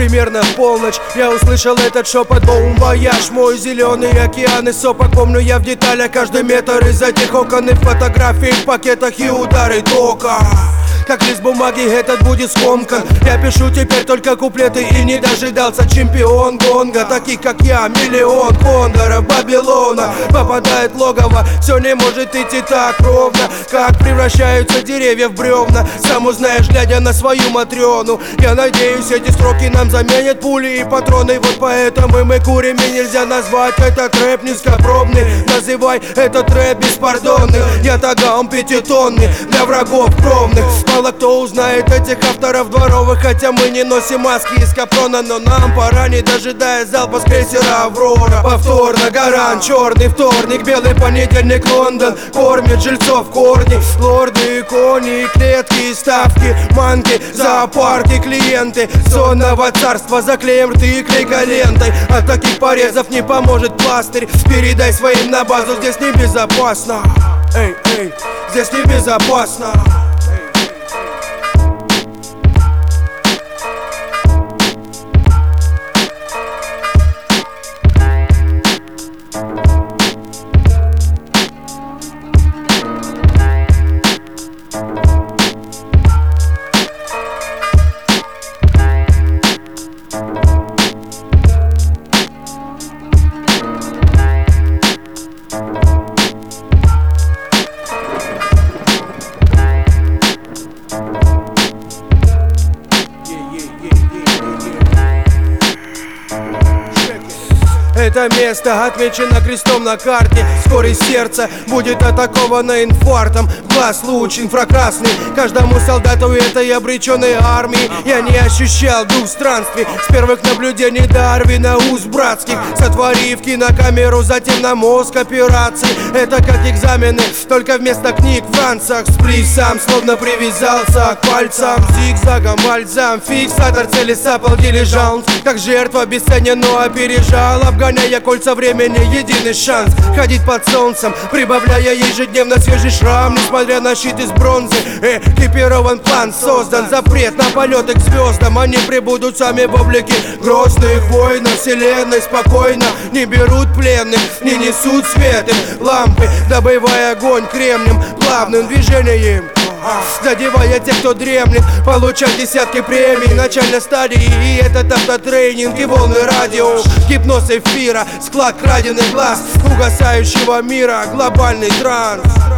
Примерно в полночь я услышал этот шепот. Bon voyage, мой зеленый океан и сопок. Помню я в деталях каждый метр из этих окон и фотографий в пакетах и удары тока. Как лист бумаги этот будет скомкан. Я пишу теперь только куплеты и не дожидался чемпион гонга. Таких как я, миллион кондоров Вавилона. Попадает в логово, все не может идти так ровно. Как превращаются деревья в бревна, сам узнаешь, глядя на свою Матрёну. Я надеюсь, эти строки нам заменят пули и патроны. Вот поэтому мы курим, и нельзя назвать этот рэп низкопробный. Называй этот рэп беспардонный. Я таган пятитонный для врагов кровных. Мало кто узнает этих авторов дворовых, хотя мы не носим маски из капрона. Но нам пора, не дожидаясь залпа с крейсера Аврора. Повторно гарант, черный вторник, белый понедельник, Лондон кормит жильцов корни. Лорды, кони, клетки, ставки, манки, зоопарки, клиенты сонного царства. Заклеим рты клейколентой. От таких порезов не поможет пластырь. Передай своим на базу, здесь небезопасно. Эй, эй, здесь небезопасно. Это место отмечено крестом на карте. Вскоре сердце будет атаковано инфарктом. Глаз луч инфракрасный каждому солдату этой обреченной армии. Я не ощущал дух странствий с первых наблюдений до Арвина уст братских. Сотворив кинокамеру, затем на мозг операций. Это как экзамены, только вместо книг в ранцах. Сплисам, словно привязался к пальцам. Зигзагом, бальзам, фиксатор цели сапал дилижанс. Как жертва бесценен, но опережал, обгоняя кольца времени, единый шанс ходить под солнцем, прибавляя ежедневно свежий шрам. Несмотря на щит из бронзы, экипирован план создан. Запрет на полеты к звездам, они прибудут сами в облике грозных воинов вселенной. Спокойно не берут пленных, не несут свет им лампы, добывая огонь кремнем, плавным движением, задевая тех, кто дремлет. Получать десятки премий начальной стадии. И этот автотренинг и волны радио. Гипноз эфира, склад краденых глаз угасающего мира, глобальный транс.